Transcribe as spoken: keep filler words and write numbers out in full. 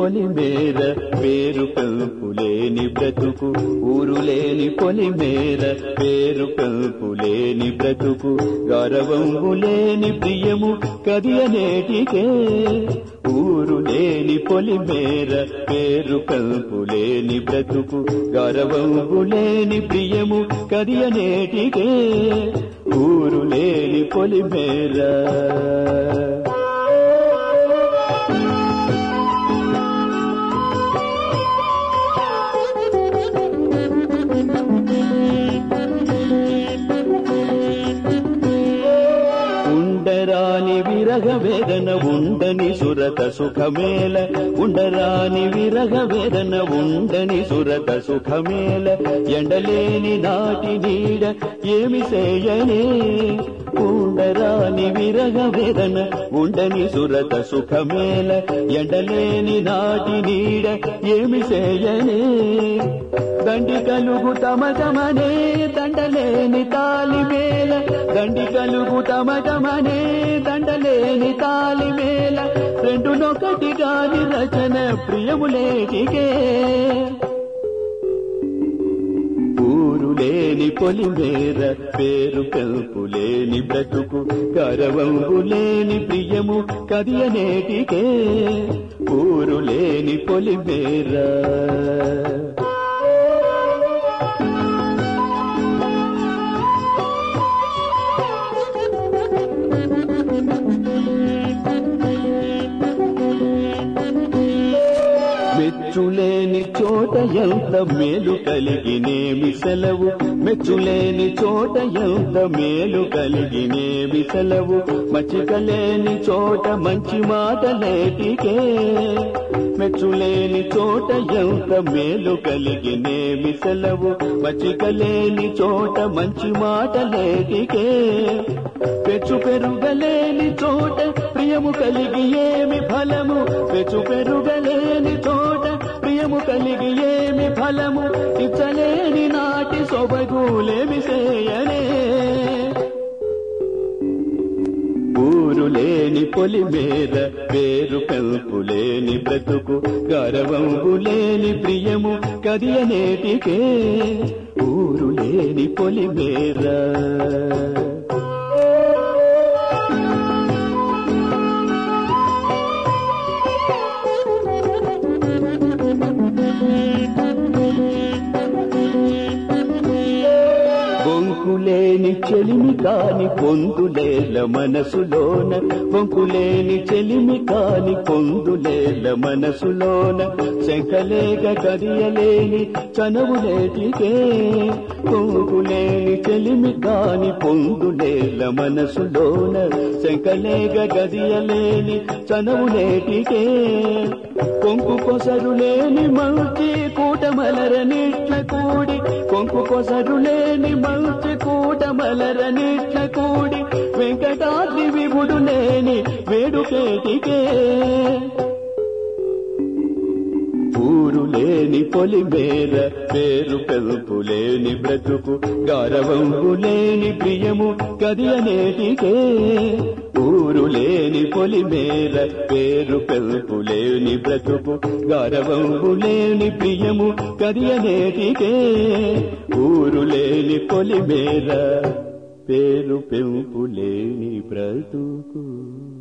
పొలిమేర పేరు పెంపులేని బ్రతుకు ఊరులేని పొలిమేర పేరు పెంపులేని బ్రతుకు గౌరవంబులేని ప్రియము కదియనేటికే ఊరులేని పొలిమేర పేరు పెంపులేని బ్రతుకు గౌరవంబులేని ప్రియము కదియనేటికే ఊరులేని పొలిమేర. ఉండరాని విరగ వేదన ఉండని సురత సుఖమేల ఉండరాని విరగ వేదన ఉండని సురత సుఖమేల ఎండలేని నాటి నీడ ఏమి చేయనే ఉండరాని విరగ వేదన ఉండని సురత సుఖమేల ఎండలేని నాటి నీడ ఏమి చేయనే దండి కలుగు తమగమనే దండలేని తాలిమేల దండి కలుగు తమగమనే దండలేని తాలిమేల రెండునొకటి గాని రచన ప్రియములేటికే ఊరులేని పొలిమేర పేరు పెంపులేని బ్రతుకు గౌరవంబులేని ప్రియము కదియనేటికే ఊరులేని పొలిమేర. మెచ్చులేని చోట ఎంత మేలు కలిగినేమి సెలవు మెచ్చులేని చోట ఎంత మేలు కలిగినేమి సెలవు మచ్చికలేని చోట మంచి మాటలేటికే మెచ్చులేని చోట ఎంత మేలు కలిగినేమి సెలవు మచ్చికలేని చోట మంచి మాటలేటికే పెచ్చు పెరుగలేని చోట ప్రియము కలిగి ఏమి ఫలము పెచ్చు పెరుగలేని చోట ప్రియము కలిగి ఏమి ఫలము ఇచ్చలేని నాటి సొబగులేమి చేయనే ఊరులేని పొలిమేర పేరు పెంపులేని బ్రతుకు గౌరవంబులేని ప్రియము కదియనేటికే ఊరులేని పొలిమేర. బొంకులేని చెలిమి కాని పొందులేల మనసులోన బొంకులేని చెలిమి కాని పొందులేల మనసులోన శంకలేక కదియలేని చనవులేటికే బొంకులేని చెలిమి కాని పొందులేల మనసులోన శంకలేక గదియలేని చనవులేటికే కొంకు కొసరులేని మంచి కూటమలరనిట్ల కూడి కొంకు కొసరులేని మంచి కూటమలరనిట్ల కూడి వెంకటాద్రి విభుడు లేని వేడుకేటికే ఊరులేని పొలిమేర పేరు పెంపులేని బ్రతుకు గౌరవంబులేని ప్రియము కదియనేటికే ఊరులేని పొలిమేర పేరు పెంపులేని బ్రతుకు గౌరవంబులేని ప్రియము కదియనేటికే ఊరులేని పొలిమేర పేరు పెంపులేని బ్రతుకు.